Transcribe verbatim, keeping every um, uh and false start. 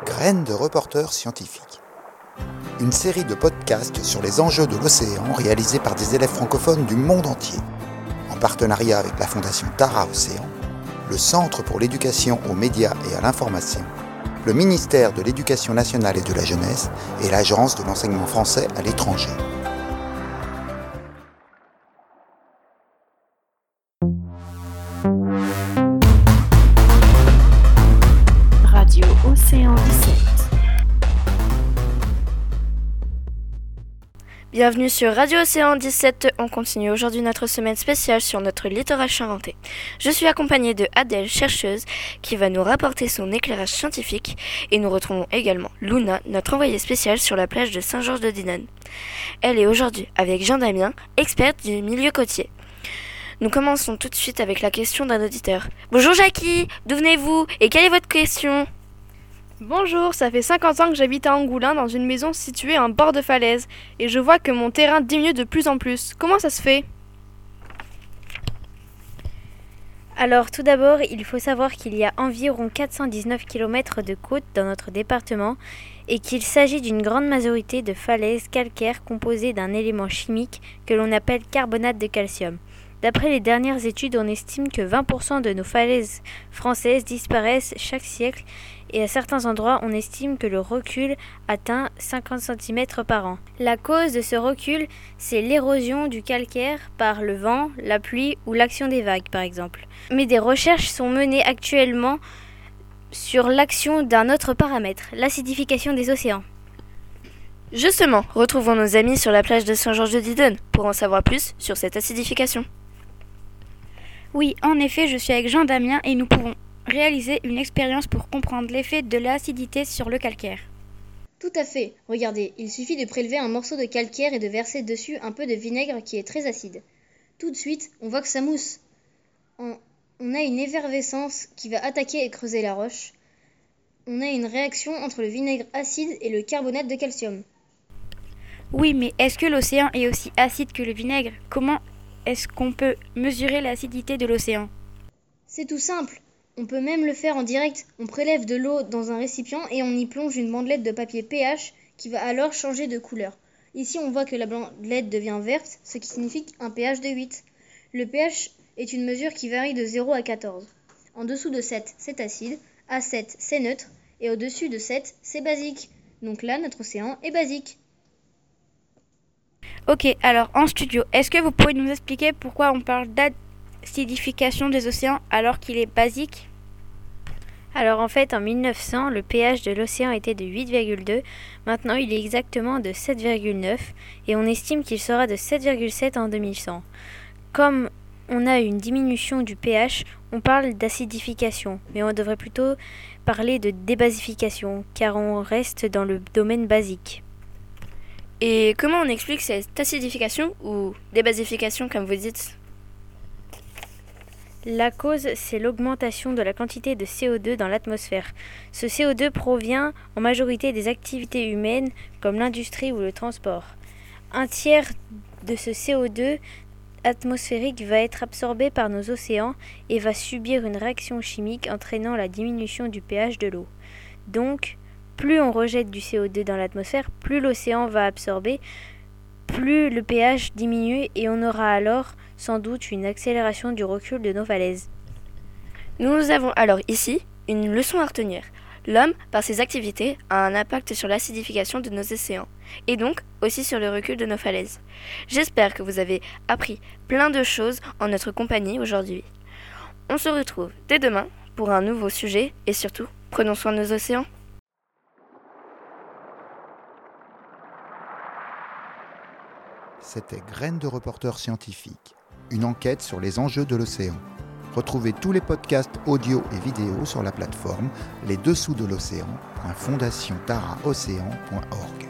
Graines de reporters scientifiques. Une série de podcasts sur les enjeux de l'océan réalisés par des élèves francophones du monde entier, en partenariat avec la Fondation Tara Océan, le Centre pour l'éducation aux médias et à l'information, le ministère de l'Éducation nationale et de la jeunesse et l'Agence de l'enseignement français à l'étranger. Radio Océan dix-sept. Bienvenue sur Radio Océan dix-sept, on continue aujourd'hui notre semaine spéciale sur notre littoral charentais. Je suis accompagnée de Adèle, chercheuse, qui va nous rapporter son éclairage scientifique, et nous retrouvons également Luna, notre envoyée spéciale sur la plage de Saint-Georges-de-Dinant. Elle est aujourd'hui avec Jean Damien, experte du milieu côtier. Nous commençons tout de suite avec la question d'un auditeur. Bonjour Jackie, d'où venez-vous et quelle est votre question ? Bonjour, ça fait cinquante ans que j'habite à Angoulins dans une maison située en bord de falaise et je vois que mon terrain diminue de plus en plus. Comment ça se fait ? Alors tout d'abord, il faut savoir qu'il y a environ quatre cent dix-neuf kilomètres de côte dans notre département et qu'il s'agit d'une grande majorité de falaises calcaires composées d'un élément chimique que l'on appelle carbonate de calcium. D'après les dernières études, on estime que vingt pour cent de nos falaises françaises disparaissent chaque siècle et à certains endroits, on estime que le recul atteint cinquante centimètres par an. La cause de ce recul, c'est l'érosion du calcaire par le vent, la pluie ou l'action des vagues, par exemple. Mais des recherches sont menées actuellement sur l'action d'un autre paramètre, l'acidification des océans. Justement, retrouvons nos amis sur la plage de Saint-Georges-de-Dinant pour en savoir plus sur cette acidification. Oui, en effet, je suis avec Jean Damien et nous pouvons réaliser une expérience pour comprendre l'effet de l'acidité sur le calcaire. Tout à fait. Regardez, il suffit de prélever un morceau de calcaire et de verser dessus un peu de vinaigre qui est très acide. Tout de suite, on voit que ça mousse. On, on a une effervescence qui va attaquer et creuser la roche. On a une réaction entre le vinaigre acide et le carbonate de calcium. Oui, mais est-ce que l'océan est aussi acide que le vinaigre ? Comment est-ce qu'on peut mesurer l'acidité de l'océan ? C'est tout simple. On peut même le faire en direct. On prélève de l'eau dans un récipient et on y plonge une bandelette de papier pH qui va alors changer de couleur. Ici, on voit que la bandelette devient verte, ce qui signifie un pH de huit. Le pH est une mesure qui varie de zéro à quatorze. En dessous de sept, c'est acide, à sept, c'est neutre, et au-dessus de sept, c'est basique. Donc là, notre océan est basique. Ok, alors en studio, est-ce que vous pouvez nous expliquer pourquoi on parle d'acidification des océans alors qu'il est basique ? Alors en fait, en mille neuf cents, le pH de l'océan était de huit virgule deux. Maintenant, il est exactement de sept virgule neuf et on estime qu'il sera de sept virgule sept en deux mille cent. Comme on a une diminution du pH, on parle d'acidification, mais on devrait plutôt parler de débasification, car on reste dans le domaine basique. Et comment on explique cette acidification ou débasification comme vous dites ? La cause, c'est l'augmentation de la quantité de C O deux dans l'atmosphère. Ce C O deux provient en majorité des activités humaines comme l'industrie ou le transport. Un tiers de ce C O deux atmosphérique va être absorbé par nos océans et va subir une réaction chimique entraînant la diminution du pH de l'eau. Donc, plus on rejette du C O deux dans l'atmosphère, plus l'océan va absorber, plus le pH diminue et on aura alors sans doute une accélération du recul de nos falaises. Nous avons alors ici une leçon à retenir. L'homme, par ses activités, a un impact sur l'acidification de nos océans et donc aussi sur le recul de nos falaises. J'espère que vous avez appris plein de choses en notre compagnie aujourd'hui. On se retrouve dès demain pour un nouveau sujet et surtout, prenons soin de nos océans. C'était Graines de reporters scientifiques, une enquête sur les enjeux de l'océan. Retrouvez tous les podcasts audio et vidéo sur la plateforme les dessous de l'océan point fondation tara océan point org.